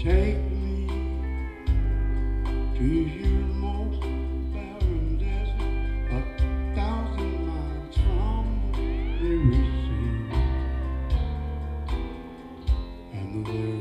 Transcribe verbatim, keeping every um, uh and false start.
Take me to your most barren desert, a thousand miles from the weary sea, and the